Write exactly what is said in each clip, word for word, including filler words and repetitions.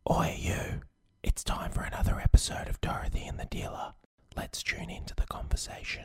Oi, you. It's time for another episode of Dorothy and the Dealer. Let's tune into the conversation.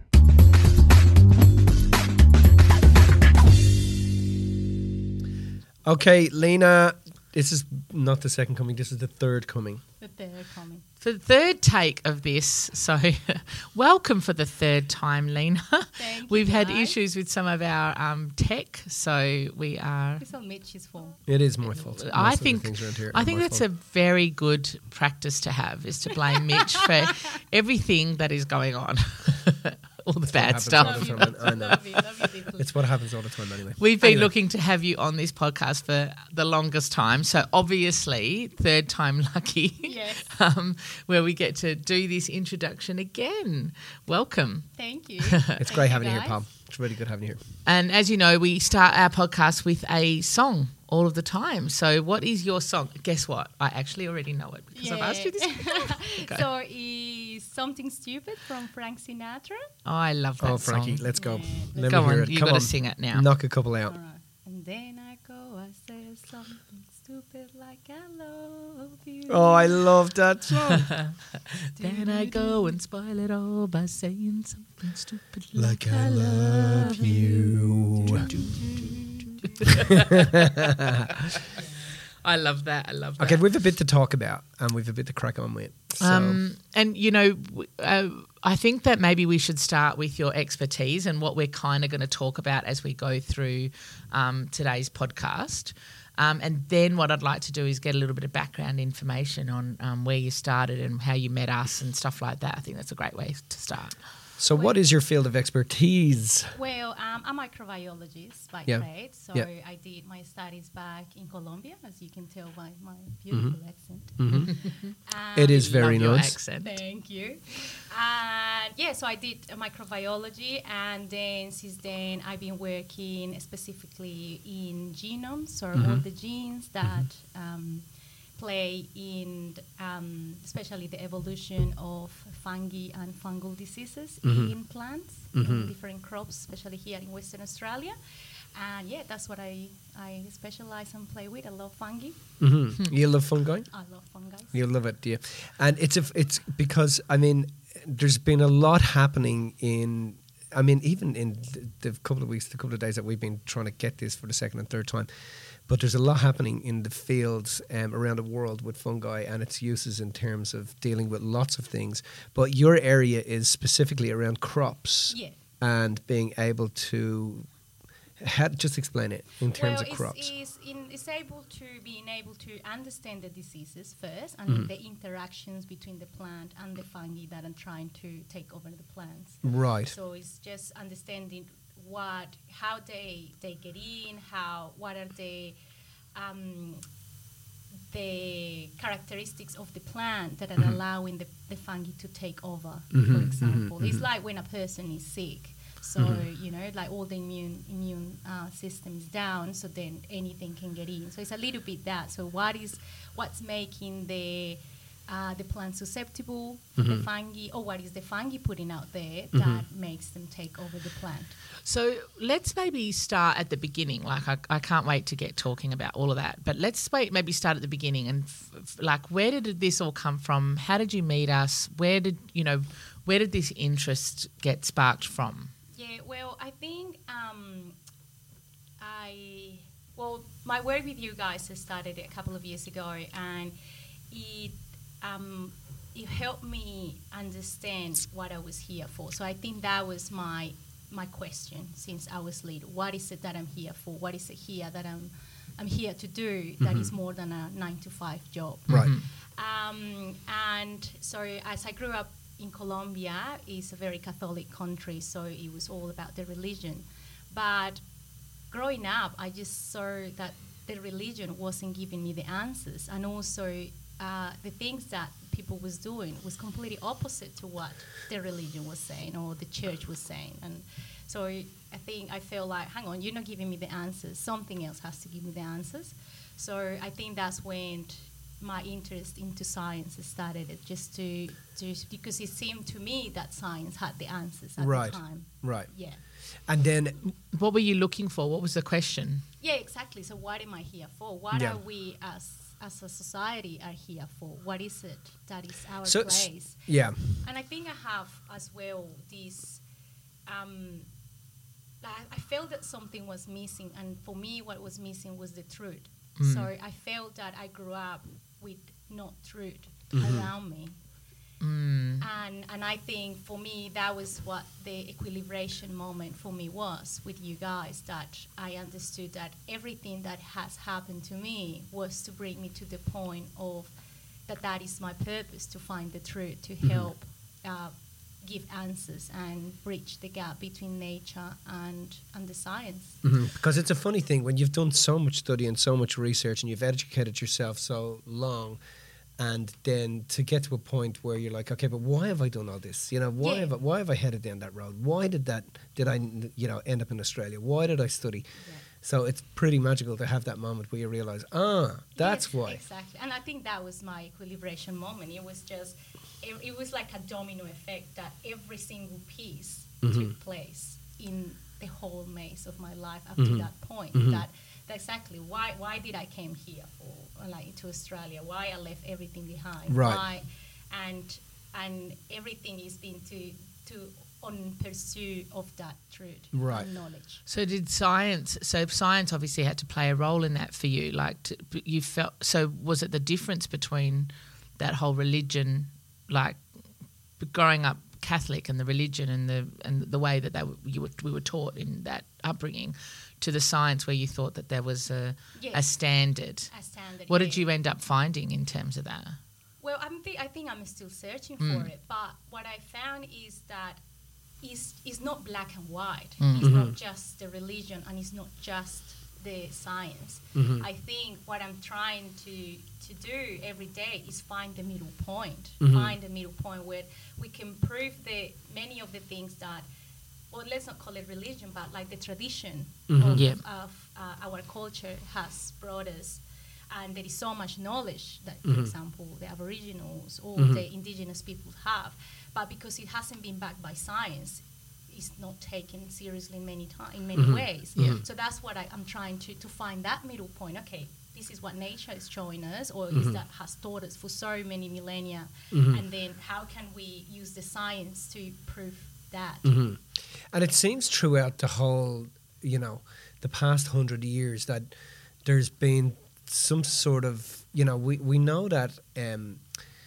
Okay, Lena, this is not the second coming, this is the third coming. The third coming. For the third take of this, so welcome for the third time, Lena. Thank you, We've had guys. issues with some of our um, tech, so we are. It's all Mitch's fault. It is my fault. I Most of the think things around here I are think my that's fault. a very good practice to have, is to blame Mitch for everything that is going on, all the bad happens stuff. all the time. I know. Love you, love you deeply. It's what happens all the time anyway. We've been Anyway. looking to have you on this podcast for the longest time, so obviously third time lucky. Yes. um, where we get to do this introduction again. Welcome. Thank you. It's great having you here, Pam. It's really good having you here. And as you know, we start our podcast with a song all of the time. So what is your song? Guess what? I actually already know it because I've asked you this before. Okay. So is Something Stupid from Frank Sinatra? Oh, I love that Oh, Frankie, song. let's go. Yeah. Let Go me hear on, it. you Come got to on. sing it now. Knock a couple out. All right. And then I go, I say something stupid like I love you. Oh, I love that song. Then I go and spoil it all by saying something stupid like, Like I love you. I love that. I love that. Okay, we've a bit to talk about and we've a bit to crack on with. So, Um, and, you know, w- uh, I think that maybe we should start with your expertise and what we're kind of going to talk about as we go through um, today's podcast. Um, and then what I'd like to do is get a little bit of background information on um, where you started and how you met us and stuff like that. I think that's a great way to start. so what is your field of expertise? Well, um, I'm a microbiologist by Yeah. trade. So Yeah. I did my studies back in Colombia, as you can tell by my beautiful accent. Mhm. Um, It is very Love your nice. accent. Thank you. And yeah, so I did uh, microbiology, and then since then I've been working specifically in genomes, so all the genes that um, play in, um, especially the evolution of fungi and fungal diseases in plants, in different crops, especially here in Western Australia. And yeah, that's what I, I specialize and play with. I love fungi. hmm You love fungi? I love fungi. You love it, do you? And it's a, it's because I mean, there's been a lot happening in. I mean, even in the, the couple of weeks, the couple of days that we've been trying to get this for the second and third time, but there's a lot happening in the fields um, around the world with fungi and its uses in terms of dealing with lots of things. But your area is specifically around crops Yeah. and being able to. How, just explain it in terms well, of it's, crops. It's, in, it's able to being able to understand the diseases first and Mm-hmm. the interactions between the plant and the fungi that are trying to take over the plants. Right. So it's just understanding what, how they they get in, how, what are the um, the characteristics of the plant that are Mm-hmm. allowing the, the fungi to take over. Mhm, For example, mhm, it's mhm. like when a person is sick. So, Mm-hmm. you know, like all the immune immune uh, system is down, so then anything can get in. So it's a little bit that. So what is what's making the uh, the plant susceptible to Mm-hmm. the fungi, or what is the fungi putting out there that makes them take over the plant? So let's maybe start at the beginning. Like, I, I can't wait to get talking about all of that. But let's wait, maybe start at the beginning and f- f- like, where did this all come from? How did you meet us? Where did you know? Where did this interest get sparked from? Yeah, well, I think um, I well, my work with you guys has started a couple of years ago, and it um, it helped me understand what I was here for. So I think that was my my question since I was little. What is it that I'm here for? What is it here that I'm I'm here to do that is more than a nine to five job? Right. Um, and so as I grew up in Colombia, it's a very Catholic country, so it was all about the religion. But growing up, I just saw that the religion wasn't giving me the answers, and also uh, the things that people was doing was completely opposite to what the religion was saying or the church was saying. And so I think I felt like, hang on, you're not giving me the answers. Something else has to give me the answers. So I think that's when my interest into science started, it just to, to because it seemed to me that science had the answers at Right. the time. Right. Yeah. And then, What were you looking for? What was the question? Yeah, exactly. So what am I here for? What Yeah. are we as as a society are here for? What is it that is our So s- place? Yeah. And I think I have as well this. Um, I I felt that something was missing, and for me, what was missing was the truth. Mm. So I felt that I grew up with not truth Mhm. around me. Mm. And and I think for me that was what the equilibration moment for me was with you guys, that I understood that everything that has happened to me was to bring me to the point of that that is my purpose, to find the truth, to help uh, give answers and bridge the gap between nature and and the science. Mhm. Because it's a funny thing when you've done so much study and so much research and you've educated yourself so long, and then to get to a point where you're like, okay, but why have I done all this? You know, why Yeah. have I, why have I headed down that road? Why did that? Did I, you know, end up in Australia? Why did I study? Yeah. So it's pretty magical to have that moment where you realize, ah, that's Yes, why. Exactly. And I think that was my equilibration moment. It was just, it, it was like a domino effect that every single piece Mhm. took place in the whole maze of my life up Mhm. to that point. Mhm. That, that exactly why why did I came here for, like to Australia? Why I left everything behind? Right. Why, and and everything is been to to on pursuit of that truth Right. and knowledge. So did science? So science obviously had to play a role in that for you. Like to, you felt. So was it the difference between that whole religion, like growing up Catholic, and the religion and the and the way that they were, you were, we were taught in that upbringing, to the science where you thought that there was a Yes. a standard? A standard. What yeah. did you end up finding in terms of that? Well, I'm th- I think I'm still searching Mm. for it, but what I found is that it's, it's not black and white. Mm. It's not Mhm. just the religion, and it's not just the science. Mhm. I think what I'm trying to to do every day is find the middle point. Mhm. Find the middle point where we can prove the many of the things that, well, let's not call it religion, but like the tradition Mhm. of, Yeah. of uh, our culture has brought us. And there is so much knowledge that, for Mhm. example, the Aboriginals or Mhm. the indigenous people have, but because it hasn't been backed by science, it's not taken seriously in many ti- in many Mhm. ways. Yeah. So that's what I, I'm trying to, to find that middle point. Okay, this is what nature is showing us, or Mhm. is that has taught us for so many millennia, Mhm. and then how can we use the science to prove that? hmm And it seems throughout the whole, you know, the past hundred years that there's been some sort of, you know, we, we know that um,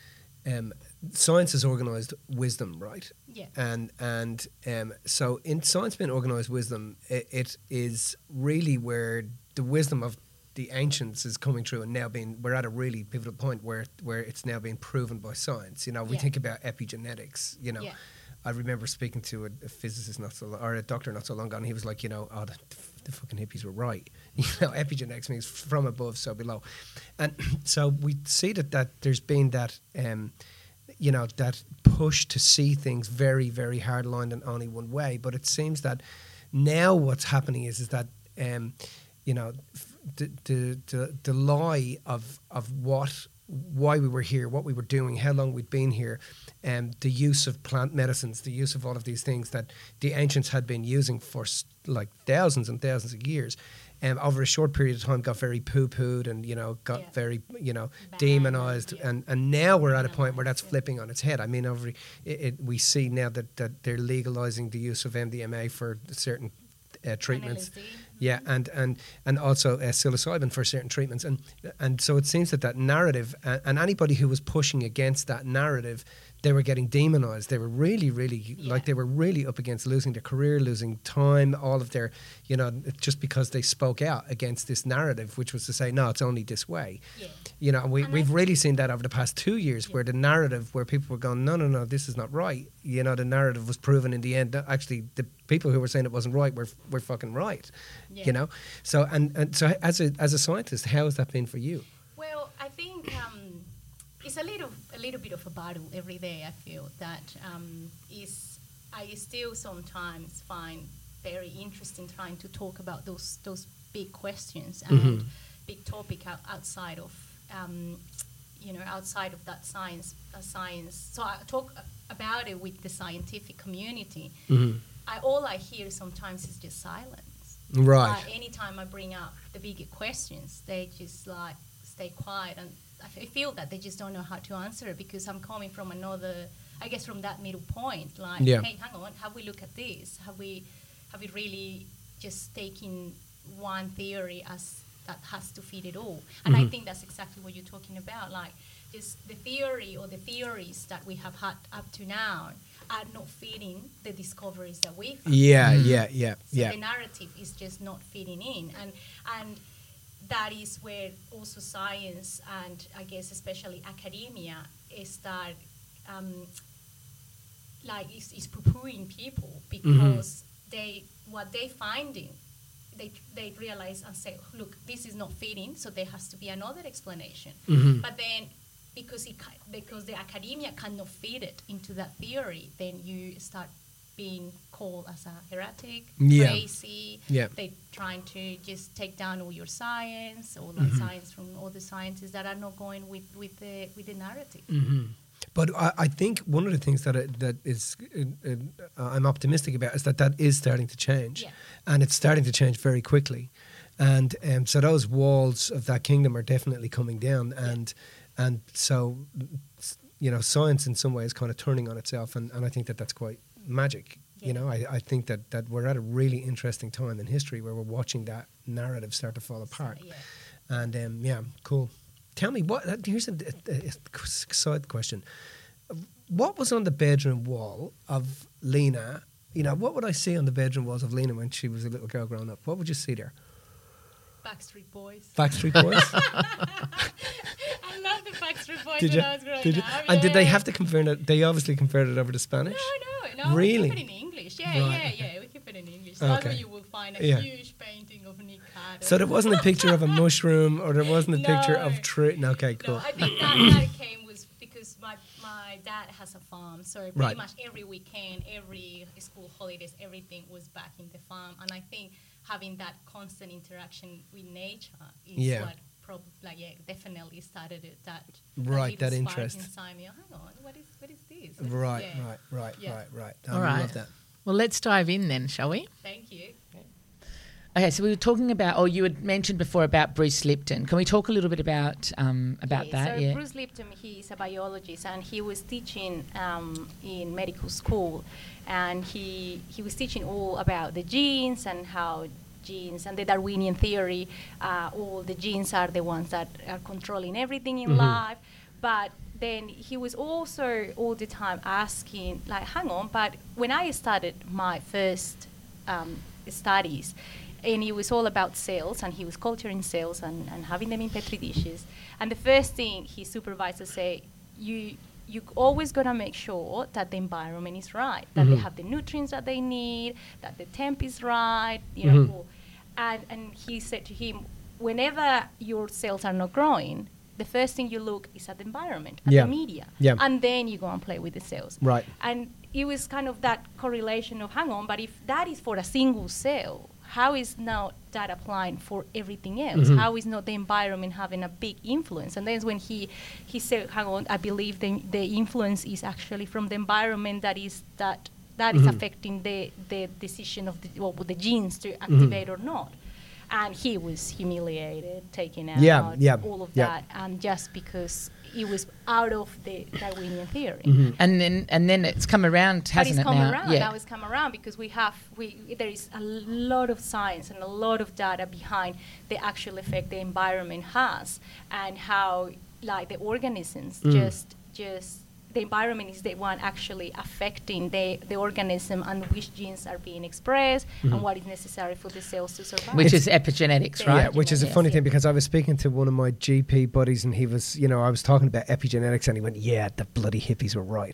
um, science has organised wisdom, right? Yeah. And and um, so in science being organised wisdom, it, it is really where the wisdom of the ancients is coming through, and now being we're at a really pivotal point where where it's now being proven by science. You know, we Yeah. think about epigenetics. You know, Yeah. I remember speaking to a, a physicist not so long, or a doctor not so long ago, and he was like, you know, oh, the, the fucking hippies were right. You know, epigenetics means from above, so below, and so we see that that there's been that. Um, you know, that push to see things very, very hard-lined and only one way. But it seems that now what's happening is is that, um, you know, f- the, the the the lie of of what why we were here, what we were doing, how long we'd been here, um, the use of plant medicines, the use of all of these things that the ancients had been using for s- like thousands and thousands of years. Um, over a short period of time, got very poo-pooed and you know got Yeah. very you know Banned, demonized, yeah. and and now we're at a point where that's Criminalized, yeah. flipping on its head. I mean, over it, it, we see now that, that they're legalizing the use of M D M A for certain uh, treatments. And L S D. Yeah, and and and also uh, psilocybin for certain treatments, and and so it seems that that narrative, uh, and anybody who was pushing against that narrative, they were getting demonized. They were really, really Yeah. like they were really up against losing their career, losing time, all of their, you know, just because they spoke out against this narrative, which was to say, no, it's only this way. Yeah. You know, and we, And I we've think- really seen that over the past two years, Yeah. where the narrative, where people were going, no, no, no, this is not right. You know, the narrative was proven in the end that actually the people who were saying it wasn't right were were fucking right. Yeah. You know, so and, and so as a as a scientist, how has that been for you? Well, I think um, it's a little a little bit of a battle every day. I feel that um, is I still sometimes find very interesting trying to talk about those those big questions and Mhm. big topic out, outside of um, you know outside of that science uh, science. So I talk about it with the scientific community. Mm-hmm. I all I hear sometimes is just silence. Right. But anytime I bring up the bigger questions, they just like stay quiet. And I f- I feel that they just don't know how to answer it, because I'm coming from another, I guess from that middle point. Like, Yeah. hey, hang on, have we looked at this? Have we, have we really just taken one theory as that has to fit it all? And I think that's exactly what you're talking about. Like, just the theory or the theories that we have had up to now are not fitting the discoveries that we've had. Yeah, yeah, yeah, So yeah. the narrative is just not fitting in, and and that is where also science and I guess especially academia is that um, like is, is poo-pooing people, because they what they finding they they realize and say, look, this is not fitting, so there has to be another explanation. But then because it ca- because the academia cannot fit it into that theory, then you start being called as a heretic, Yeah. crazy. Yeah. They're trying to just take down all your science, all the science from all the scientists that are not going with, with the with the narrative. But I, I think one of the things that it, that is uh, uh, I'm optimistic about is that that is starting to change, Yeah. and it's starting to change very quickly, and um, so those walls of that kingdom are definitely coming down, and and so you know science in some ways kind of turning on itself, and, and I think that that's quite magic. You Yeah. know, I, I think that, that we're at a really interesting time in history where we're watching that narrative start to fall apart. Yeah. And um, yeah, cool. Tell me what. Uh, here's a, a, a side question. What was on the bedroom wall of Lena? You know, what would I see on the bedroom walls of Lena when she was a little girl growing up? What would you see there? Backstreet Boys. Backstreet Boys. I love the Backstreet Boys Did when you? I was growing Did you? up. And did they yeah. have to convert it? They obviously converted it over to Spanish. No, no, no. Really? We keep it in English. Yeah, Right. yeah, yeah. We keep it in English. That's Okay. where you will find a Yeah. huge painting of Nick Carter. So there wasn't a picture of a mushroom, or there wasn't a picture No. of tree. No, okay, cool. No, I think that, that came was because my, my dad has a farm, so pretty Right. much every weekend, every school holidays, everything was back in the farm, and I think having that constant interaction with nature is Yeah. what probably, like, yeah, definitely started it. That Right, that little spark interest. inside me. Oh, hang on, what is what is this? What is- Right, yeah. right, right, Yeah. right, right. All I right. love that. Well, let's dive in then, shall we? Thank you. Okay, so we were talking about, or you had mentioned before about Bruce Lipton. Can we talk a little bit about um, about Okay, that? So yeah. Bruce Lipton, he is a biologist, and he was teaching um, in medical school, and he he was teaching all about the genes and how genes and the Darwinian theory, uh, all the genes are the ones that are controlling everything in life, but then he was also all the time asking, like, hang on, but when I started my first um, studies, and it was all about cells, and he was culturing cells and, and having them in petri dishes. And the first thing his supervisor say, you you always gotta make sure that the environment is right, that they have the nutrients that they need, that the temp is right, you know. all- And and he said to him, whenever your cells are not growing, the first thing you look is at the environment, at Yeah. the media, Yeah. and then you go and play with the cells. Right. And it was kind of that correlation of, hang on, but if that is for a single cell, how is now that applying for everything else? How is not the environment having a big influence? And then when he he said, hang on, I believe the, the influence is actually from the environment that is that that is affecting the, the decision of the, well, the genes to activate or not. And he was humiliated, taken out, Yeah, yeah, all of yeah. that, and just because it was out of the Darwinian theory. And then and then it's come around, But hasn't it's it come now? around. Yeah. Now it's come around because we have we there is a lot of science and a lot of data behind the actual effect the environment has, and how like the organisms just just the environment is the one actually affecting the, the organism and which genes are being expressed and what is necessary for the cells to survive. Which is epigenetics, Yeah, right? Yeah, which is a Yes, funny yeah. thing because I was speaking to one of my G P buddies and he was, you know, I was talking about epigenetics and he went, "Yeah, the bloody hippies were right."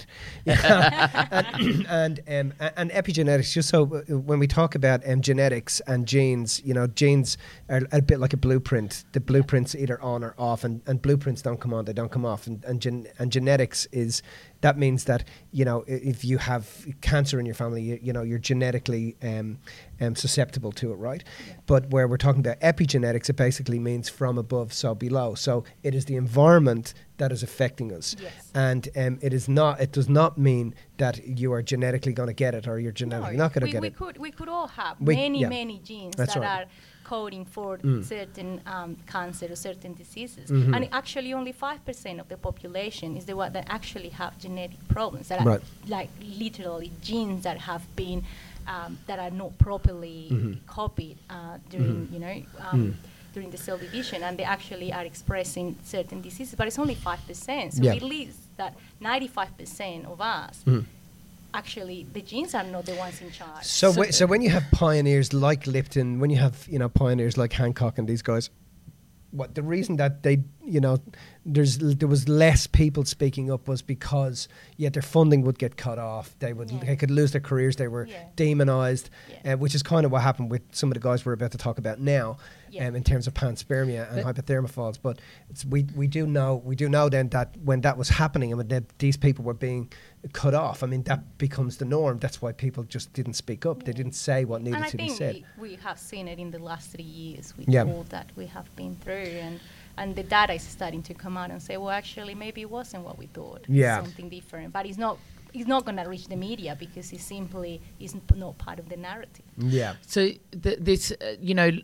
and and, um, a- and epigenetics, just so uh, when we talk about um, genetics and genes, you know, genes are a bit like a blueprint. The blueprint's either on or off, and, and blueprints don't come on, they don't come off. And and, gen- and genetics is that means that, you know, i- if you have cancer in your family, you, you know, you're genetically um, um, susceptible to it, right? But where we're talking about epigenetics, it basically means from above, so below. So it is the environment that is affecting us. Yes. And um, it is not. It does not mean that you are genetically going to get it or you're genetically No, not going to we, get we it. could we could all have We- many yeah. many genes That's that right. are coding for Mm. certain um, cancer or certain diseases. Mhm. And actually only five percent of the population is the one that actually have genetic problems, that Right. are like literally genes that have been, um, that are not properly Mhm. copied uh, during, Mhm. you know, um, Mm. during the cell division, and they actually are expressing certain diseases, but it's only five percent. So Yeah. it leaves that ninety-five percent of us, Mhm. actually, the genes are not the ones in charge. So, So- whe- so when you have pioneers like Lipton, when you have you know pioneers like Hancock and these guys, what the reason that they you know there's there was less people speaking up was because yeah their funding would get cut off, they would Yeah. they could lose their careers, they were Yeah. demonized, Yeah. uh, which is kind of what happened with some of the guys we're about to talk about now. Yeah. Um, in terms of panspermia and But- hypothermophiles, but it's, we we do know we do know then that when that was happening and when that these people were being cut off, I mean that becomes the norm. That's why people just didn't speak up. They Yeah. didn't say what needed and I to be think said. we, we have seen it in the last three years with Yeah. all that we have been through, and and the data is starting to come out and say, well, actually, maybe it wasn't what we thought. It's Yeah. something different, but it's not. It's not going to reach the media because it simply is n- not part of the narrative. Yeah. So th- this, uh, you know,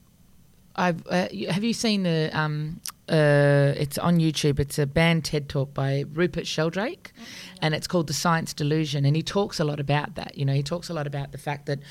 I've uh, you- have you seen the? Um, uh, it's on YouTube. It's a banned TED talk by Rupert Sheldrake, and it's called The Science Delusion. And he talks a lot about that. You know, he talks a lot about the fact that,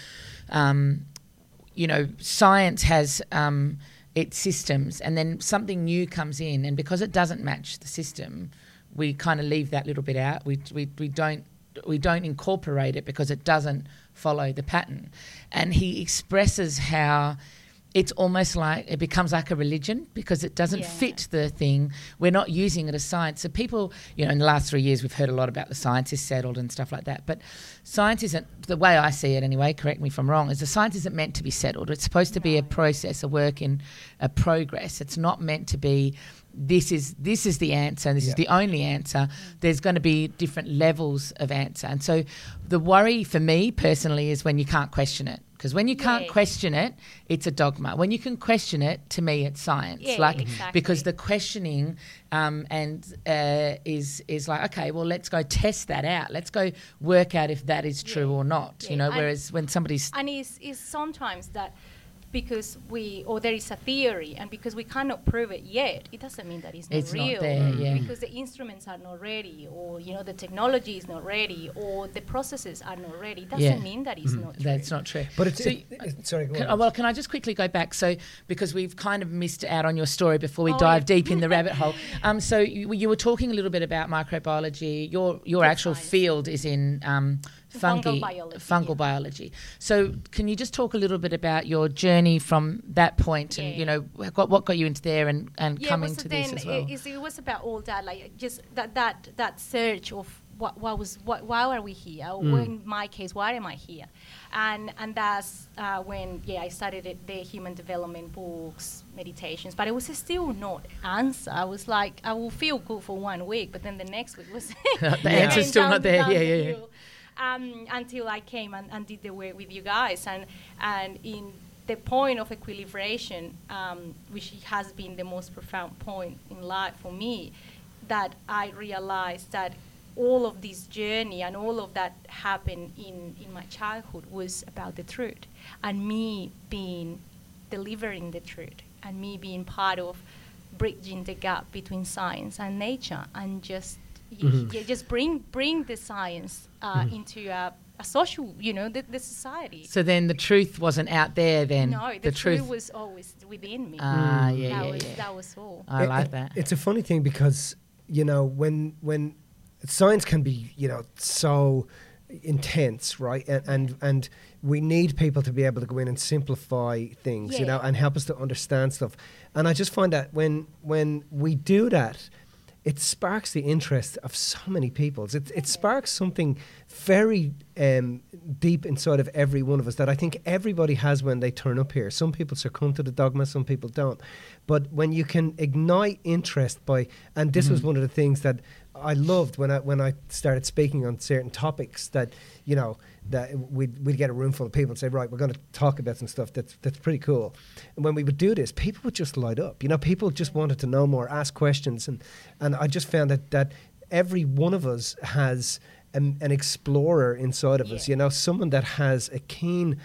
um, you know, science has um, its systems, and then something new comes in, and because it doesn't match the system, we kind of leave that little bit out. We we we don't. We don't incorporate it because it doesn't follow the pattern. And he expresses how it's almost like it becomes like a religion because it doesn't Yeah. fit the thing. We're not using it as science. So people, you know, in the last three years, we've heard a lot about the science is settled and stuff like that. But science isn't, the way I see it anyway, correct me if I'm wrong, is the science isn't meant to be settled. It's supposed to be a No. process, a work in a progress. It's not meant to be this is this is the answer, this Yeah. is the only answer. There's going to be different levels of answer. And so the worry for me personally is when you can't question it. Because when you can't Yeah. question it, it's a dogma. When you can question it, to me, it's science. Yeah, like exactly. because the questioning um, and uh, is is like, okay, well, let's go test that out. Let's go work out if that is true Yeah. or not. Yeah. You know, And- whereas when somebody's And it's, it's sometimes that because we, or there is a theory, and because we cannot prove it yet, it doesn't mean that it's not It's not real. there, yeah. Because the instruments are not ready, or you know the technology is not ready, or the processes are not ready. It doesn't Yeah. mean that it's not true. that's not true. But it's So it, it, sorry. Go Can, on. oh, well, can I just quickly go back? So, because we've kind of missed out on your story before we Oh, dive yeah. deep in the rabbit hole. Um, so you, you were talking a little bit about microbiology. Your your Food actual science. field is in um, fungi, Fungal biology, fungal yeah. biology. So, can you just talk a little bit about your journey from that point, and Yeah. you know what, what got you into there, and, and yeah, coming but so to then this as well? it, it was about all that, like just that that that search of what what was what why are we here? Or Mm. in my case, why am I here? And and that's uh, when yeah I started it, the human development books, meditations, but it was still not answer. I was like I will feel good for one week, but then the next week was The answer's came still down not the- there. down Yeah, the yeah, yeah. hill. Um, until I came and, and did the work with you guys, and and in the point of equilibration, um, which has been the most profound point in life for me, that I realized that all of this journey and all of that happened in, in my childhood was about the truth, and me being delivering the truth, and me being part of bridging the gap between science and nature, and just y- Mhm. yeah, just bring bring the science uh, Mhm. into a, a social, you know, the, the society. So then the truth wasn't out there. Then no, the, truth, was always within me. Ah, Mm. yeah, that yeah, was yeah. that was all. I It- like it- that. It's a funny thing because you know when when science can be you know so intense, right? And and, and we need people to be able to go in and simplify things, you know, Yeah. and help us to understand stuff. And I just find that when when we do that, it sparks the interest of so many people. It, it sparks something very um, deep inside of every one of us that I think everybody has when they turn up here. Some people succumb to the dogma, some people don't. But when you can ignite interest by, and this was one of the things that I loved when I when I started speaking on certain topics, that you know that we'd we'd get a room full of people and say, right, we're going to talk about some stuff that's that's pretty cool. And when we would do this, people would just light up. You know, people just wanted to know more, ask questions, and and I just found that that every one of us has an, an explorer inside of us. Yeah. You know, someone that has a keen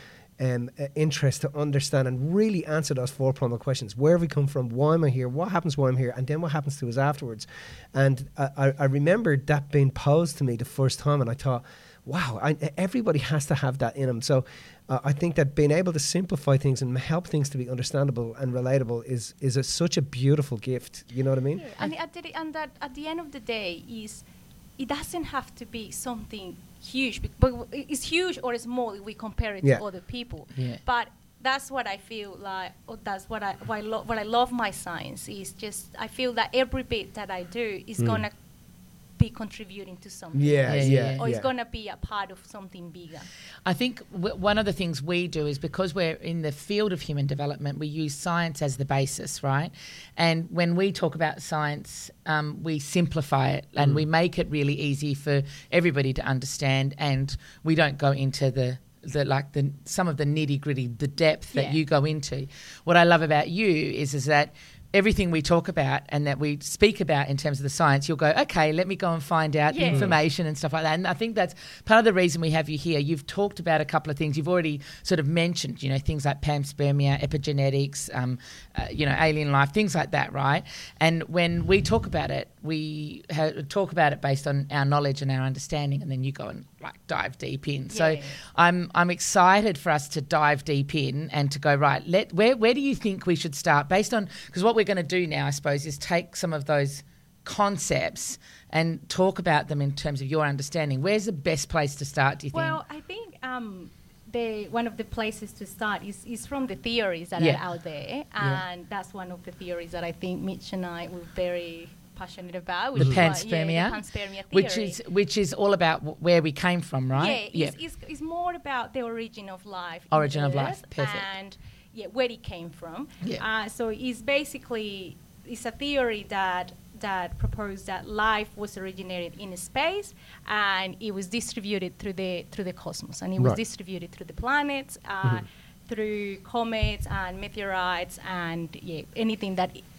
um, uh, interest to understand and really answer those four primal questions. Where have we come from? Why am I here? What happens while I'm here? And then what happens to us afterwards? And I, I, I remember that being posed to me the first time, and I thought, wow, I, everybody has to have that in them. So uh, I think that being able to simplify things and help things to be understandable and relatable is is a, such a beautiful gift. You know what I mean? Yeah. And, at the, and that at the end of the day is, it doesn't have to be something huge, bec- but w- it's huge or small if we compare it Yeah. to other people. Yeah. But that's what I feel like, or that's what I, what I, lo- what I love my science is just, I feel that every bit that I do is Mm. gonna be contributing to something. Yeah, Yeah, yeah, yeah. Or yeah. it's gonna be a part of something bigger. I think w- one of the things we do is because we're in the field of human development, we use science as the basis, right? And when we talk about science, um, we simplify it and Mm. we make it really easy for everybody to understand, and we don't go into the the like the some of the nitty gritty, the depth that Yeah. you go into. What I love about you is is that everything we talk about and that we speak about in terms of the science, you'll go, okay, let me go and find out the Yeah. information and stuff like that. And I think that's part of the reason we have you here. You've talked about a couple of things. You've already sort of mentioned, you know, things like panspermia, epigenetics, um, uh, you know, alien life, things like that, right? And when we talk about it, we ha- talk about it based on our knowledge and our understanding, and then you go and like dive deep in. So Yeah. I'm I'm excited for us to dive deep in and to go, right, let where where do you think we should start based on, because what we're going to do now, I suppose, is take some of those concepts and talk about them in terms of your understanding. Where's the best place to start, do you think? Well, I think um, the one of the places to start is, is from the theories that Yeah. are out there, Yeah. and that's one of the theories that I think Mitch and I were very passionate about. the which is why- panspermia, yeah, the panspermia theory. which is which is all about w- where we came from, right? Yeah, it's, it's, it's more about the origin of life. in Origin of life, Earth perfect. And yeah, where it came from. Yeah. Uh, so it's basically it's a theory that that proposed that life was originated in space and it was distributed through the through the cosmos, and it was Right. distributed through the planets, uh, through comets and meteorites, and yeah, anything that i-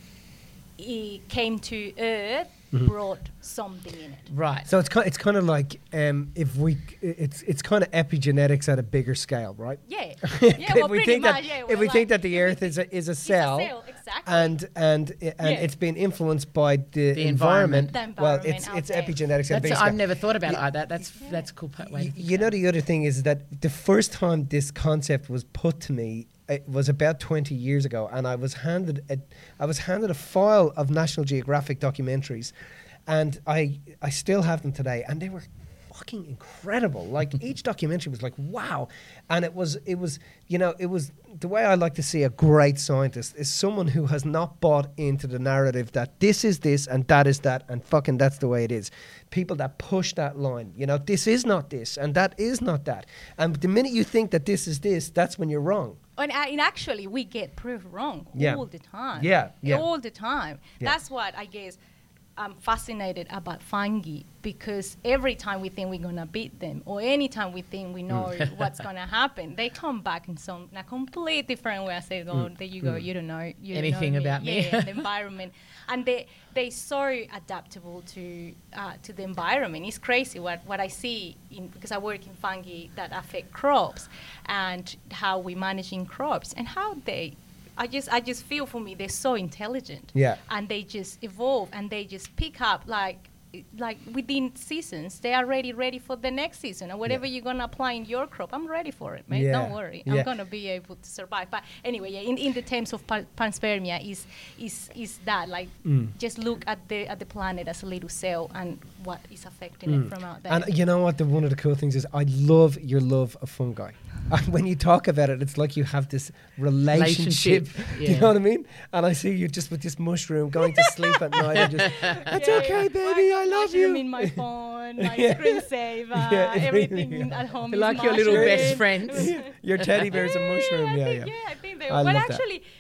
i- came to Earth brought something in it. right. So it's kind, it's kind of like um, if we, it's it's kind of epigenetics at a bigger scale, right? Yeah, if yeah. Well, we pretty think much. that yeah, if we're we think like- that the if we Earth is a is a It's a cell, cell, exactly. and and and Yeah. it's being influenced by the, The environment. environment. The Well, environment it's out it's there. epigenetics at a That's, bigger I've scale. never thought about it Y- like that. That's that's a cool pa- way. Y- to think you know, about the other thing is that the first time this concept was put to me, it was about twenty years ago, and I was handed a, I was handed a file of National Geographic documentaries, and I I still have them today, and they were fucking incredible. Like each documentary was like wow, and it was it was you know it was the way I like to see a great scientist is someone who has not bought into the narrative that this is this and that is that and fucking that's the way it is. People that push that line, you know, this is not this and that is not that, and the minute you think that this is this, that's when you're wrong. And, uh, and actually, we get proved wrong Yeah. all the time. Yeah, yeah. All the time. Yeah. That's what I guess I'm fascinated about fungi, because every time we think we're going to beat them, or anytime we think we know Mm. what's going to happen, they come back in some in a complete different way. I say, oh, there you go, you don't know you don't Anything know about me. Yeah, the environment. And they, they're so adaptable to uh, to the environment. It's crazy what, what I see, in, because I work in fungi that affect crops, and how we managing crops, and how they, I just I just feel for me they're so intelligent. Yeah. And they just evolve, and they just pick up like like within seasons, they are ready ready for the next season, or whatever Yeah. you're gonna apply in your crop. I'm ready for it, mate. Yeah. Don't worry, Yeah. I'm gonna be able to survive. But anyway, yeah, in, in the terms of pa- panspermia, is is is that like Mm. just look at the at the planet as a little cell and what is affecting Mm. it from out there. And you know what? The, one of the cool things is I love your love of fungi. And when you talk about it, it's like you have this relationship. Relationship, You yeah. know what I mean? And I see you just with this mushroom going to sleep at night. And just, it's Yeah, okay, yeah. baby. I love Mushroom you. in my phone, my Yeah. screensaver, Yeah, everything really, in- yeah. at home. They're is like your little mushroom. best friends. Your teddy bear's a mushroom. I Yeah, think, yeah. I think they. I Well, love that. actually, the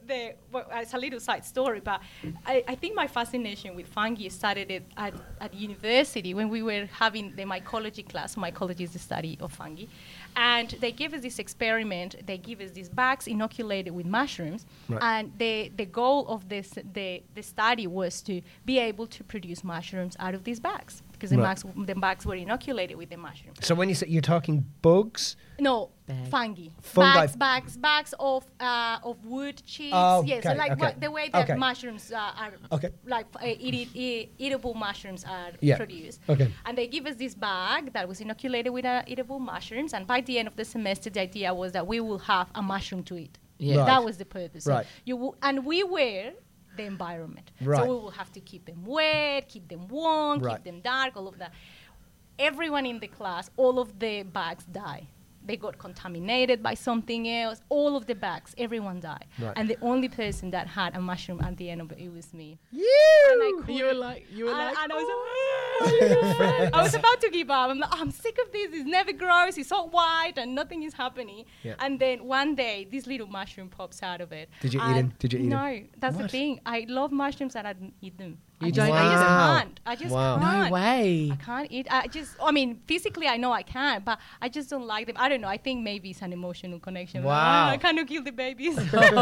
the well, it's a little side story, but I, I think my fascination with fungi started at, at, at university when we were having the mycology class. Mycology is the study of fungi. And they gave us this experiment. They give us these bags inoculated with mushrooms. Right. And the, the goal of this the, the study was to be able to produce mushrooms out of these bags. Because the, Right. bags, the bags were inoculated with the mushrooms. So when you say you're talking bugs, No, Bag. fungi. Fungi. Bags, bags, bags of uh, of wood chips. Oh, yes, so okay, like okay. what, the way that Okay. mushrooms uh, are, Okay. like uh, eat, eat, eatable mushrooms are Yeah. produced. Okay. And they give us this bag that was inoculated with uh, eatable mushrooms. And by the end of the semester, the idea was that we will have a mushroom to eat. Yeah. Right. That was the purpose. So Right. you will, and we were the environment. Right. So we will have to keep them wet, keep them warm, Right. keep them dark, all of that. Everyone in the class, all of the bags die. They got contaminated by something else. All of the bags, everyone died. Right. And the only person that had a mushroom at the end of it, it was me. you. And I couldn't- You were like, you were and, like, and I was like, I was about to give up. I'm like, I'm sick of this. It never grows. It's all white and nothing is happening. Yeah. And then one day, this little mushroom pops out of it. Did you eat And him? Did you eat him? No, that's the What? thing. I love mushrooms and I don't eat them. You I don't just, eat I just them? can't. I just Wow. can't. no way. I can't eat. I just, I mean, physically I know I can, but I just don't like them. I don't know. I think maybe it's an emotional connection. Like, Wow. "Ah, I cannot kill the babies.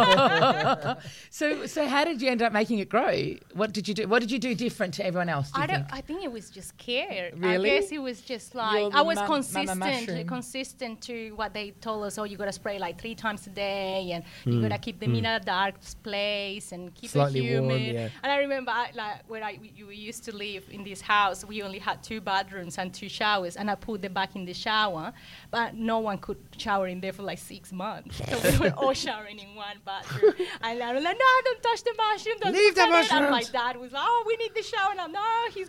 So, so how did you end up making it grow? What did you do? What did you do different to everyone else? Do you I don't. think? I think it was just care. Really? I guess it was just like You're the I was mum- mama consistent, mushroom. consistent to what they told us. Oh, you gotta spray like three times a day, and Hmm. you gotta keep them in a dark place and keep Slightly it warm, humid. yeah. And I remember, I, like when I we, we used to live in this house, we only had two bedrooms and two showers, and I put them back in the shower, but no one could shower in there for like six months. So we were all showering in one bathroom, and I was like, no, don't touch the mushroom, don't Leave the touch it. And my mushrooms. dad was like, oh, we need the shower. And I'm, no, he's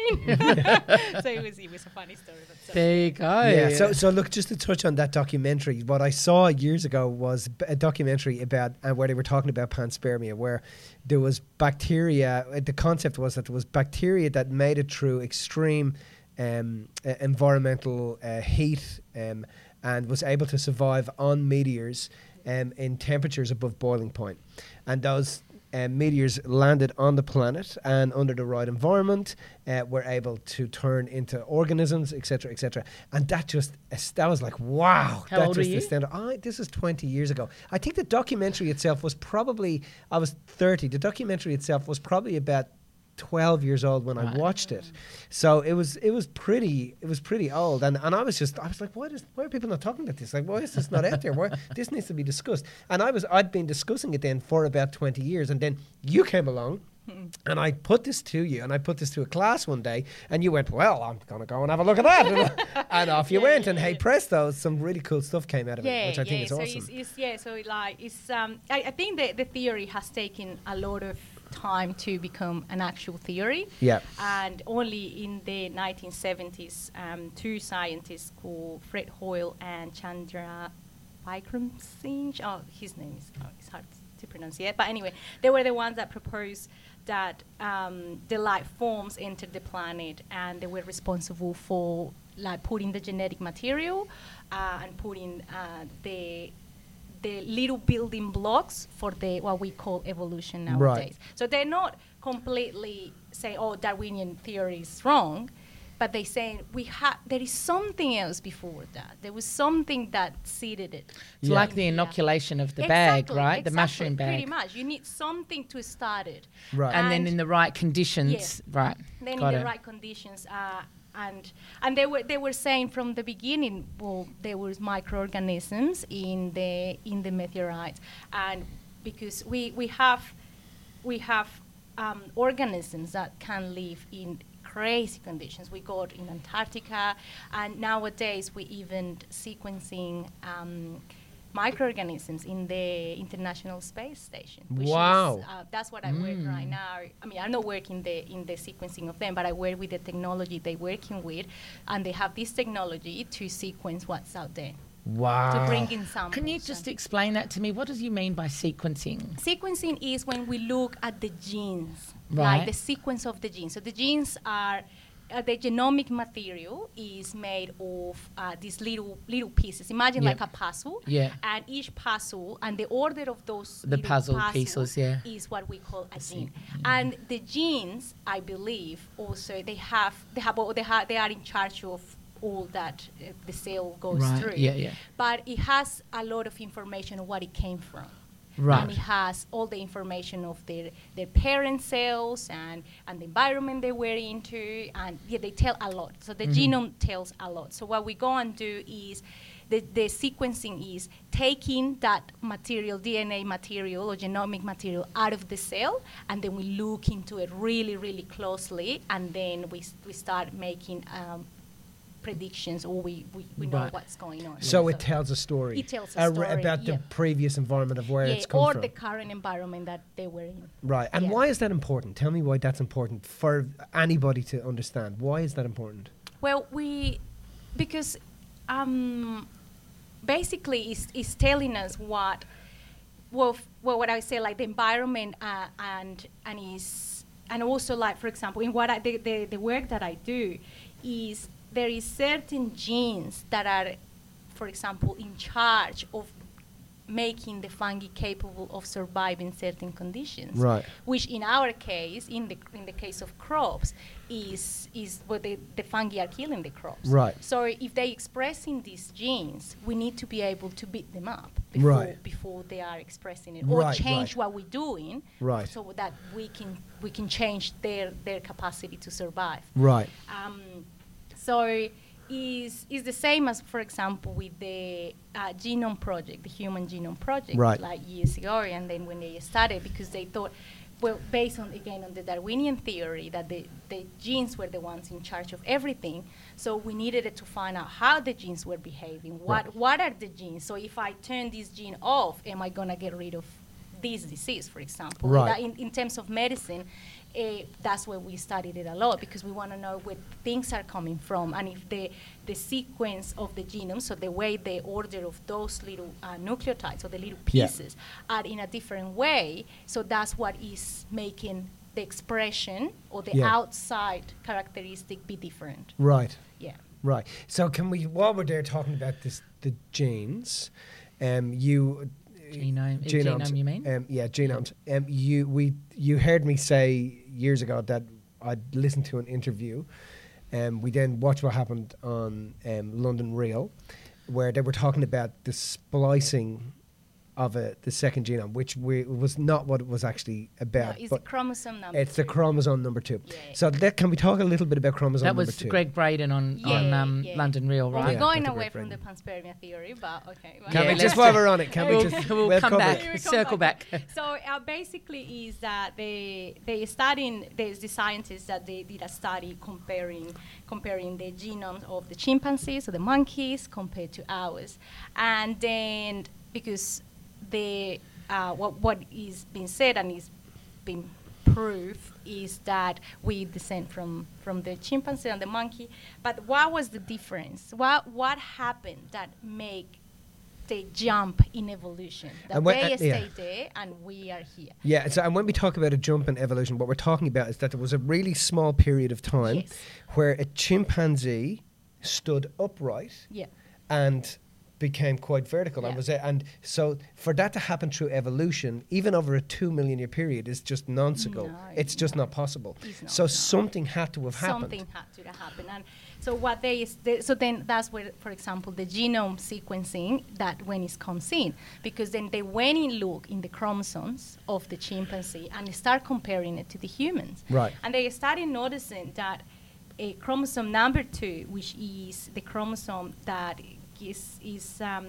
growing. So it was, it was a funny story. But so. There you go. Yeah. So, so look, just to touch on that documentary, what I saw years ago was b- a documentary about uh, where they were talking about panspermia, where there was bacteria. uh, The concept was that there was bacteria that made it through extreme um, uh, environmental uh, heat um, and was able to survive on meteors um, in temperatures above boiling point. And those um, meteors landed on the planet and under the right environment uh, were able to turn into organisms, et cetera, et cetera. And that just, that was like, wow. How that old just were you? astounded. I, this is twenty years ago. I think the documentary itself was probably, I was thirty. The documentary itself was probably about twelve years old when Right. I watched it. So it was it was pretty it was pretty old, and, and I was just I was like, why does why are people not talking about this? Like, why is this not out there? Why, this needs to be discussed. And I was I'd been discussing it then for about twenty years, and then you came along. And I put this to you, and I put this to a class one day, and you went, well, I'm going to go and have a look at that. and, and off you Yeah, went, yeah, and hey, yeah. presto, some really cool stuff came out of Yeah, it, which I think yeah. is so awesome. it's, it's yeah. So it like it's um. I, I think the the theory has taken a lot of time to become an actual theory. Yeah. And only in the nineteen seventies, um, two scientists called Fred Hoyle and Chandra Vikram Singh. Oh, his name is oh, it's hard to pronounce yet. But anyway, they were the ones that proposed that um, the life forms entered the planet, and they were responsible for like putting the genetic material uh, and putting uh, the the little building blocks for the what we call evolution nowadays. Right. So they're not completely saying, "Oh, Darwinian theory is wrong," but they saying we have there is something else before that. There was something that seeded it. It's Yeah. like the Yeah. inoculation of the bag, Exactly, right? The exactly, mushroom bag. Pretty much, you need something to start it. Right. And, then in the right conditions, right? Then Got in the it. right conditions, uh, and and they were they were saying from the beginning, well, there was microorganisms in the in the meteorites, and because we we have we have um, organisms that can live in crazy conditions. We got in Antarctica, and nowadays we even sequencing. Um, microorganisms in the International Space Station. Which Wow. Is, uh, that's what I work right now. I mean, I'm not working the, in the sequencing of them, but I work with the technology they're working with, and they have this technology to sequence what's out there, Wow. to bring in samples. Can you just and- explain that to me? What does you mean by sequencing? Sequencing is when we look at the genes, Right. like the sequence of the genes. So the genes are uh, the genomic material is made of uh, these little little pieces. Imagine Yep. like a puzzle. Yeah. And each puzzle and the order of those The little puzzle puzzles pieces, yeah. is what we call a gene. And the genes, I believe, also they have they have well, they have they are in charge of all that uh, the cell goes Right, through. yeah, yeah. But it has a lot of information of what it came from. Right. And it has all the information of their, their parent cells and, and the environment they were into, and yeah, they tell a lot. So the Mm-hmm. genome tells a lot. So what we go and do is, the, the sequencing is taking that material, D N A material or genomic material out of the cell, and then we look into it really, really closely, and then we, s- we start making um, predictions, or we, we, we know Right. what's going on. So it tells a story. It tells a ar- story, about the yeah. previous environment of where yeah, it's come or from. the current environment that they were in. Right. And Yeah. why is that important? Tell me why that's important for anybody to understand. Why is that important? Well, we, because um, basically it's, it's telling us what, well, f- well, what I would say, like the environment uh, and and is, and also like, for example, in what I, the, the, the work that I do is there is certain genes that are, for example, in charge of making the fungi capable of surviving certain conditions. Right. Which in our case, in the in the case of crops, is is what the, the fungi are killing the crops. Right. So if they expressing these genes, we need to be able to beat them up before Right. before they are expressing it, or Right, change right. what we're doing, Right. so that we can we can change their their capacity to survive. Right. Um, so is is the same as, for example, with the uh, genome project, the Human Genome Project, Right. like years ago, and then when they started, because they thought, well, based on again on the Darwinian theory that the, the genes were the ones in charge of everything, so we needed it to find out how the genes were behaving. What Right. what are the genes? So if I turn this gene off, am I gonna get rid of this disease, for example? Right. That in, in terms of medicine, uh, that's where we studied it a lot, because we want to know where things are coming from, and if the the sequence of the genome, so the way the order of those little uh, nucleotides or the little Yeah. pieces are in a different way, so that's what is making the expression or the Yeah. outside characteristic be different. Right. Yeah. Right. So can we, while we're there talking about this, the genes, um, you Genome- uh, genomes, genome, you mean? Um, yeah, genomes. Um, you we you heard me say years ago that I'd listened to an interview, and um, we then watched what happened on um, London Real, where they were talking about the splicing of a, the second genome, which we, was not what it was actually No, about. it's but the chromosome number. it's the two. chromosome number two. Yeah. So that, can we talk a little bit about chromosome That number was two? Greg Braden on, Yeah, on um, yeah. London Real, Well, right? Yeah, we're going that's a away great from the brain. panspermia theory, but okay. well. Can Yeah, we just let's while just- we're on it? Can we'll, we just we'll we'll come cover back, it? We'll come circle back. So uh, basically, is that they they studying there's the scientists that they did a study comparing comparing the genomes of the chimpanzees or the monkeys compared to ours, and then because the uh, what what is being said and is being proved is that we descend from from the chimpanzee and the monkey. But what was the difference? What what happened that make the jump in evolution? That And when- they uh, stay yeah. there and we are here. Yeah, so and when we talk about a jump in evolution, what we're talking about is that there was a really small period of time Yes. where a chimpanzee stood upright Yeah. and became quite vertical and Yeah. was a, and so for that to happen through evolution, even over a two million year period, is just nonsensical. No, it's just no. not possible. It's not, so no. something had to have happened. Something had to happen, and so what they is they, so then that's where, for example, the genome sequencing that when it comes in, because then they went and look in the chromosomes of the chimpanzee and start comparing it to the humans, Right. and they started noticing that a chromosome number two, which is the chromosome that is is um,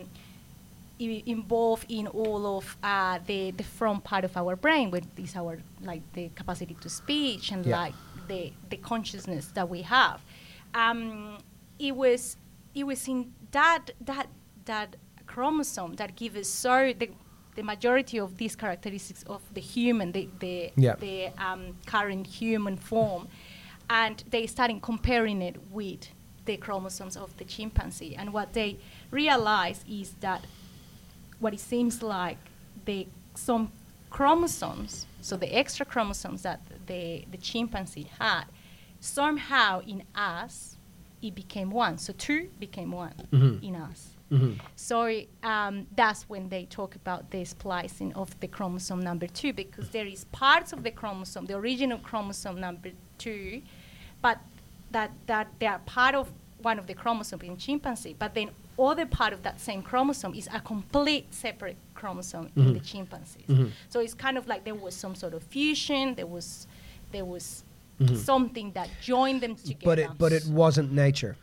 i- involved in all of uh, the the front part of our brain, which is our like the capacity to speech and Yeah. like the the consciousness that we have. Um, it was it was in that that that chromosome that gives us so the the majority of these characteristics of the human, the the Yeah. the um, current human form, and they started comparing it with the chromosomes of the chimpanzee. And what they realized is that what it seems like the some chromosomes, so the extra chromosomes that the, the chimpanzee had, somehow in us, it became one. So two became one Mm-hmm. in us. Mm-hmm. So um, that's when they talk about the splicing of the chromosome number two, because there is parts of the chromosome, the original chromosome number two, but that, that they are part of one of the chromosomes in chimpanzee, but then other part of that same chromosome is a complete separate chromosome Mm-hmm. in the chimpanzees. Mm-hmm. So it's kind of like there was some sort of fusion, there was, there was Mhm. something that joined them together. But it but it wasn't nature.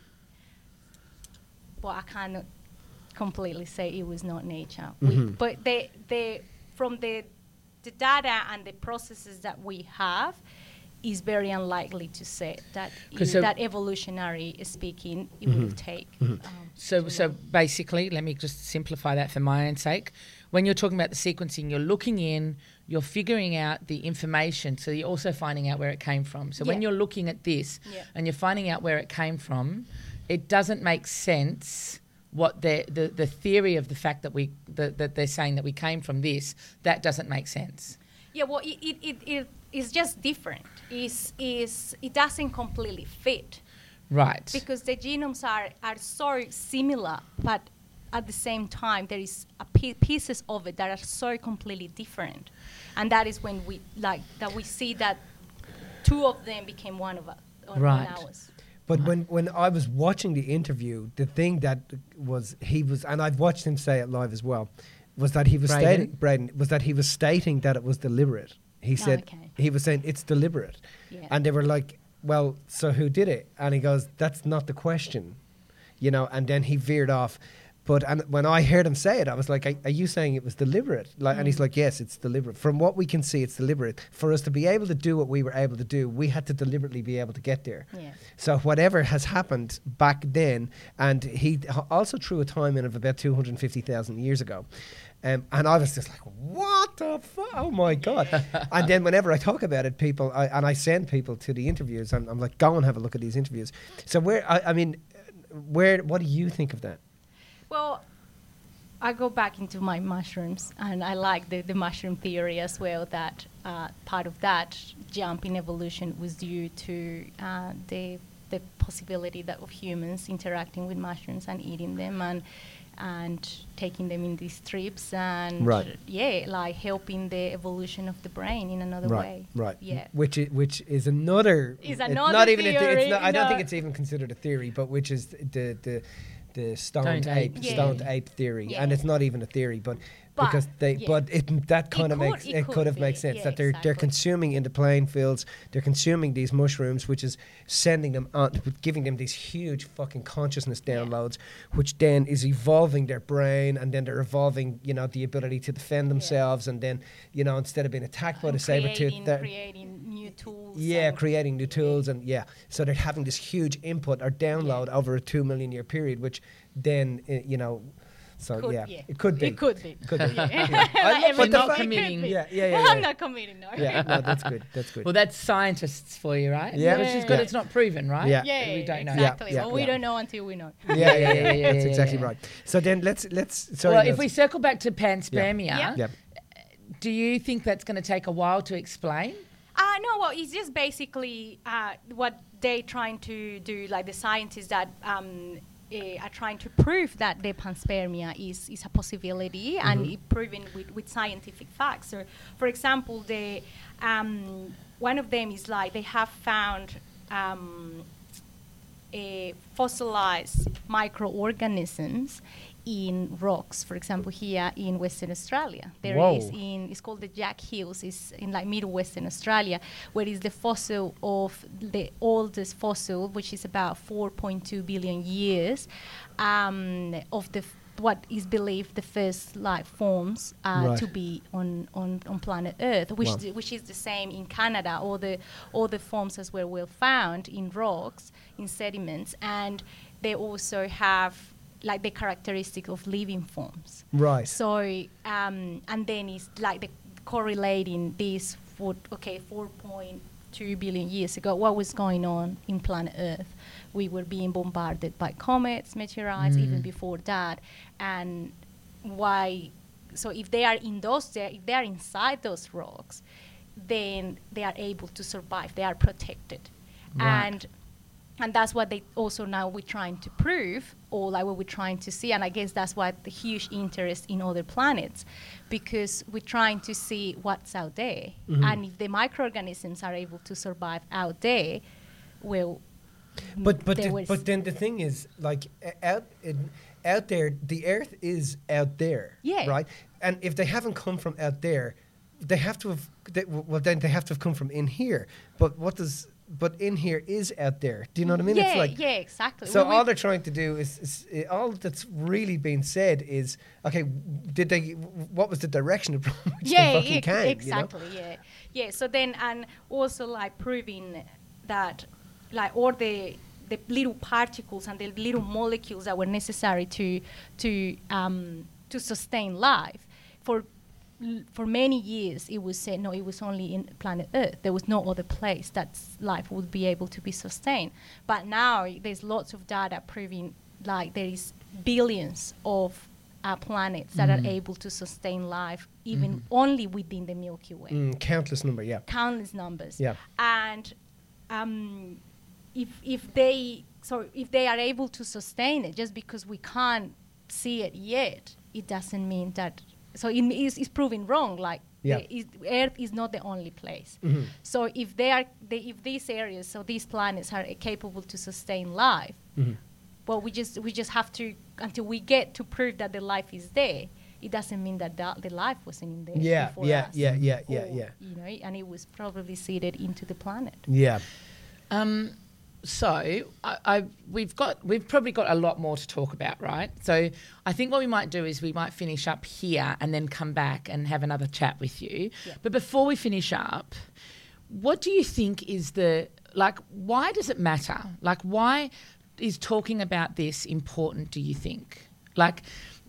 But I cannot completely say it was not nature. Mhm. We, but they, they, from the, the data and the processes that we have, is very unlikely to say that 'Cause in so- that evolutionary speaking, it Mhm. will take. Mhm. Um, So, too so long. basically, let me just simplify that for my own sake. When you're talking about the sequencing, you're looking in, you're figuring out the information, so you're also finding out where it came from. So when Yeah. you're looking at this Yeah. and you're finding out where it came from, it doesn't make sense what the the, the theory of the fact that we the, that they're saying that we came from this, that doesn't make sense. Yeah, well, it, it, it, it is just different. Is is it doesn't completely fit Right. because the genomes are, are so similar, but at the same time there is a p- pieces of it that are so completely different, and that is when we like that we see that two of them became one of us. Or Right. One ours. But when, when I was watching the interview, the thing that was he was, and I've watched him say it live as well, was that he was Braden? stating, Braden, was that he was stating that it was deliberate. He Oh, said okay. he was saying it's deliberate, Yeah. and they were like, "Well, so who did it?" And he goes, "That's not the question," you know. And then he veered off. But and when I heard him say it, I was like, "Are, are you saying it was deliberate?" Like, and he's like, "Yes, it's deliberate. From what we can see, it's deliberate. For us to be able to do what we were able to do, we had to deliberately be able to get there." Yeah. So whatever has happened back then, and he h- also threw a time in of about two hundred fifty thousand years ago. Um, and I was just like, what the fuck? Oh my God. And then whenever I talk about it, people, I, and I send people to the interviews, I'm, I'm like, go and have a look at these interviews. So where, I, I mean, where, what do you think of that? Well, I go back into my mushrooms, and I like the, the mushroom theory as well, that uh, part of that jump in evolution was due to uh, the the possibility that of humans interacting with mushrooms and eating them and and taking them in these trips and Right. yeah, like helping the evolution of the brain in another way. right. Yeah. Which is, which is another. Is it's another not even. A th- it's theory, not, I don't no. think it's even considered a theory, but which is the the the stoned Stoned ape, ape. Yeah. stoned ape theory, Yeah. and it's not even a theory, but. But, because they, yeah. but it that kind of could- makes it it could could have be, made sense yeah, that they're they're exactly. consuming in the playing fields, they're consuming these mushrooms, which is sending them on, giving them these huge fucking consciousness downloads, which then is evolving their brain, and then they're evolving, you know, the ability to defend themselves, and then, you know, instead of being attacked by the And saber tooth, creating, they're creating new tools. yeah, and- creating new tools, and yeah, so they're having this huge input or download Yeah. over a two million year period, which then uh, you know. So Could- yeah, yeah. it could be. It could be. Could be. Yeah. Yeah. I love- Every but the not fact- committing. Yeah, yeah, yeah, I'm yeah. not committing, no. Yeah, no, that's good. That's good. Well, that's scientists for you, right? Yeah. Which is good. Yeah. It's not proven, right? Yeah. Yeah, We don't know. exactly. Yeah, yeah, well, we yeah. don't know until we know. yeah, yeah, yeah, yeah, yeah, That's yeah, exactly yeah. right. So then let's let's. Sorry, Well, if Nels. we circle back to panspermia, Yeah. yeah, do you think that's going to take a while to explain? Uh, no, well, it's just basically uh, what they're trying to do, like the scientists that um, uh, are trying to prove that the panspermia is, is a possibility and it proven with, with scientific facts. So, for example, the um, one of them is like they have found um, a fossilized microorganisms in rocks, for example, here in Western Australia. There Whoa. is in, it's called the Jack Hills, it's in like middle Western Australia, where is the fossil of the oldest fossil, which is about four point two billion years, um, of the f- what is believed the first life forms uh, Right. to be on, on, on planet Earth, which Wow. the- which is the same in Canada. All the all the forms as well were found in rocks, in sediments, and they also have like the characteristic of living forms. right. So um, and then it's like the correlating this for okay four point two billion years ago, what was going on in planet Earth? We were being bombarded by comets, meteorites, even before that, and why? So if they are in those, there, if they are inside those rocks, then they are able to survive. They are protected, Right. and and that's what they also now we're trying to prove, or like what we're trying to see. And I guess that's why the huge interest in other planets, because we're trying to see what's out there. Mm-hmm. And if the microorganisms are able to survive out there, well, But but there the, was- but then the thing is, like uh, out in, out there, the Earth is out there, Yeah. right? And if they haven't come from out there, they have to have. They, well, then they have to have come from in here. But what does? But in here is out there. Do you know what I mean? yeah, It's like, yeah, exactly. so We- we- all they're trying to do is, is uh, all that's really being said is, okay, did they? What was the direction of which yeah, they fucking ex- came? You know? exactly, yeah, yeah. So then, and also like proving that, like all the the little particles and the little molecules that were necessary to to um, to sustain life for. For many years, it was said no, it was only in planet Earth. There was no other place that life would be able to be sustained. But now there's lots of data proving like there is billions of uh, planets that are able to sustain life, even only within the Milky Way. Mm, countless number, yeah. Countless numbers. Yeah. And um, if if they so if they are able to sustain it, just because we can't see it yet, it doesn't mean that. So it is it's proving wrong. Like Yeah. the, is, Earth is not the only place. Mhm. So if they are, they, if these areas, so these planets are capable to sustain life, Mhm. well, we just we just have to until we get to prove that the life is there. It doesn't mean that the, the life wasn't in there. Yeah, before yeah, us. yeah, yeah, yeah, Or, yeah. You know, and it was probably seeded into the planet. Yeah. Um, so I, I we've got we've probably got a lot more to talk about, right? So I think what we might do is we might finish up here and then come back and have another chat with you. Yeah. But before we finish up, what do you think is the like? Why does it matter? Like, why is talking about this important? Do you think? Like,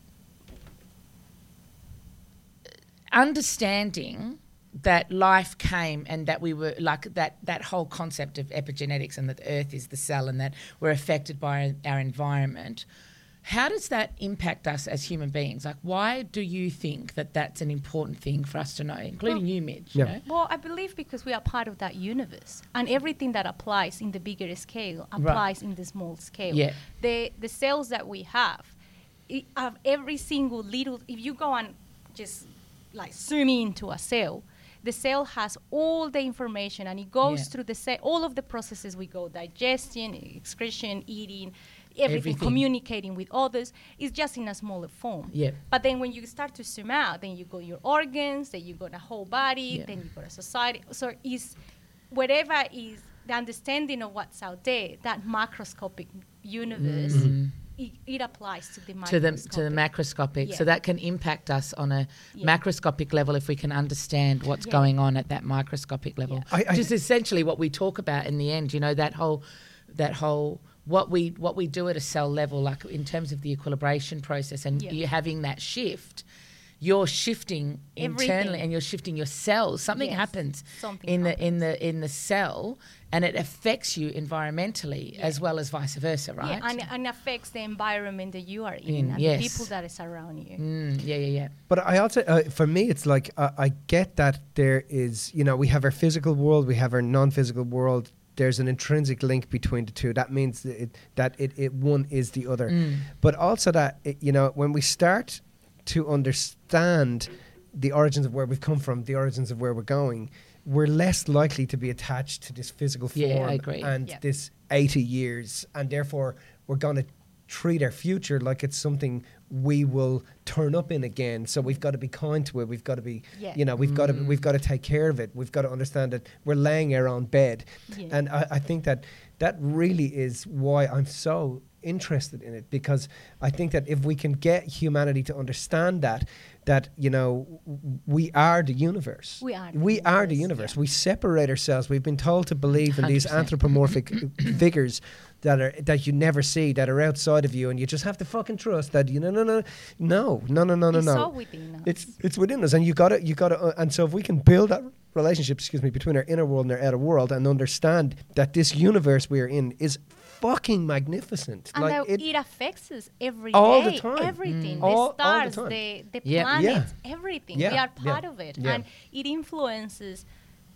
understanding that life came and that we were like that that whole concept of epigenetics and that the earth is the cell and that we're affected by our, our environment, how does that impact us as human beings? Like, why do you think that that's an important thing for us to know, including Well, you, Midge? Yeah. You know? Well, I believe because we are part of that universe, and everything that applies in the bigger scale applies in the small scale. Yeah. The the cells that we have, it, have every single little. If you go and just like zoom into a cell, the cell has all the information, and it goes Yeah. through the cell, all of the processes we go: digestion, excretion, eating. Everything, Everything. communicating with others, is just in a smaller form. Yeah. But then when you start to zoom out, then you got your organs, then you got the whole body, Yeah. then you got a society. So is whatever is the understanding of what's out there, that macroscopic universe, it, it applies to the Mm-hmm. to the microscopic. to the macroscopic, so Yeah. that can impact us on a Yeah. macroscopic level if we can understand what's Yeah. going on at that microscopic level, I- I- which is essentially what we talk about in the end. You know, that whole that whole what we what we do at a cell level, like in terms of the equilibration process, and Yeah. you having that shift. You're shifting internally, Everything. and you're shifting your cells. Something Yes, happens something in the in the in the cell, and it affects you environmentally Yeah. as well as vice versa, right? Yeah, and, and affects the environment that you are in, In, and yes. the people that is around you. Mm, yeah, yeah, yeah. But I also, uh, for me, it's like uh, I get that there is, you know, we have our physical world, we have our non-physical world. There's an intrinsic link between the two. That means that it, that it, it one is the other. Mm. But also that, it, you know, when we start to understand the origins of where we've come from, the origins of where we're going, we're less likely to be attached to this physical form Yeah, I agree. and Yeah. this eighty years. And therefore, we're going to treat our future like it's something we will turn up in again. So we've got to be kind to it. We've got to be, Yeah. you know, we've got to we've got to take care of it. We've got to understand that we're laying our own bed. Yeah. And I, I think that that really is why I'm so interested in it, because I think that if we can get humanity to understand that, that, you know, w- we are the universe. We are the We are the universe, universe. yeah. We separate ourselves. We've been told to believe in these one hundred percent. anthropomorphic figures that are that you never see, that are outside of you, and you just have to fucking trust that, you know, no, no, no, no, no, no, no, It's no. all within us. It's it's within us, and you got to you got to, uh, and so if we can build that relationship, excuse me, between our inner world and our outer world, and understand that this universe we are in is fucking magnificent, And like that it, it, affects us every day. All the time. Everything. Mm. All- all The the stars, time. the, the Yeah. planets, everything. Yeah, We are yeah, part of it. yeah. And it influences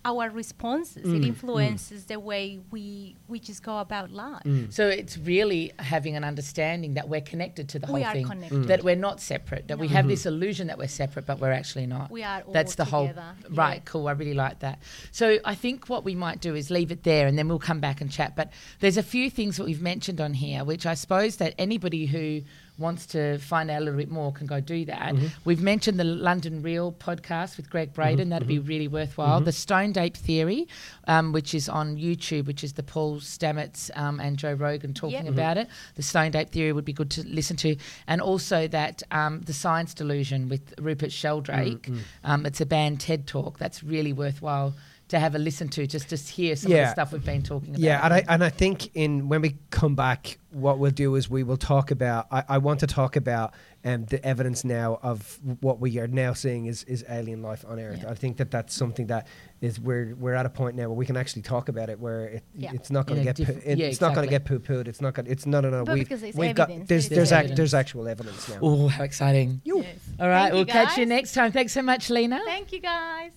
our responses. Mm, It influences the way we we just go about life. Mm. So it's really having an understanding that we're connected to the We whole are thing, connected. that we're not separate, that we No. have Mm-hmm. this illusion that we're separate, but we're actually not. We are all That's the together. whole right. Yeah. Cool. I really like that. So I think what we might do is leave it there, and then we'll come back and chat. But there's a few things that we've mentioned on here, which I suppose that anybody who wants to find out a little bit more can go do that. Mm-hmm. We've mentioned the London Real podcast with Greg Braden. That'd be really worthwhile. Mm-hmm. The Stoned Ape Theory, um, which is on YouTube, which is the Paul Stamets um, and Joe Rogan talking Yep. about it. The Stoned Ape Theory would be good to listen to. And also that um, The Science Delusion with Rupert Sheldrake. Mm-hmm. Um, it's a band TED Talk. That's really worthwhile to have a listen to, just to hear some of Yeah. the stuff we've been talking about. Yeah, and I and I think in when we come back, what we'll do is we will talk about. I, I want to talk about um, the evidence now of what we are now seeing is, is alien life on Earth. Yeah. I think that that's something that is we're we're at a point now where we can actually talk about it, where it, Yeah. it's not going In to a get poo- diff- it, yeah, it's not going to exactly. get poo pooed. It's not going. It's no no no. But we've because it's we've got evidence, there's there there's is ac- evidence. there's actual evidence now. Oh, how exciting. Yes. All right, Thank we'll you, catch you guys. next time. Thanks so much, Lena. Thank you, guys.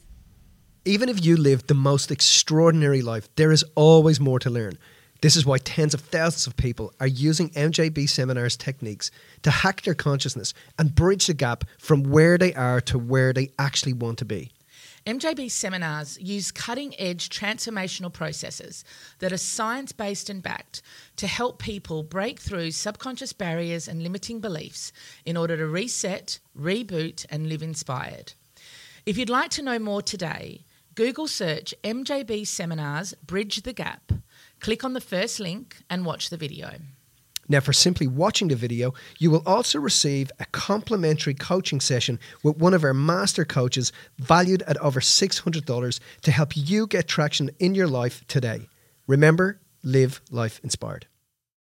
Even if you lived the most extraordinary life, there is always more to learn. This is why tens of thousands of people are using M J B Seminars techniques to hack their consciousness and bridge the gap from where they are to where they actually want to be. M J B seminars use cutting-edge transformational processes that are science-based and backed to help people break through subconscious barriers and limiting beliefs in order to reset, reboot, and live inspired. If you'd like to know more today, Google search M J B Seminars Bridge the Gap, click on the first link and watch the video. Now, for simply watching the video, you will also receive a complimentary coaching session with one of our master coaches valued at over six hundred dollars to help you get traction in your life today. Remember, live life inspired.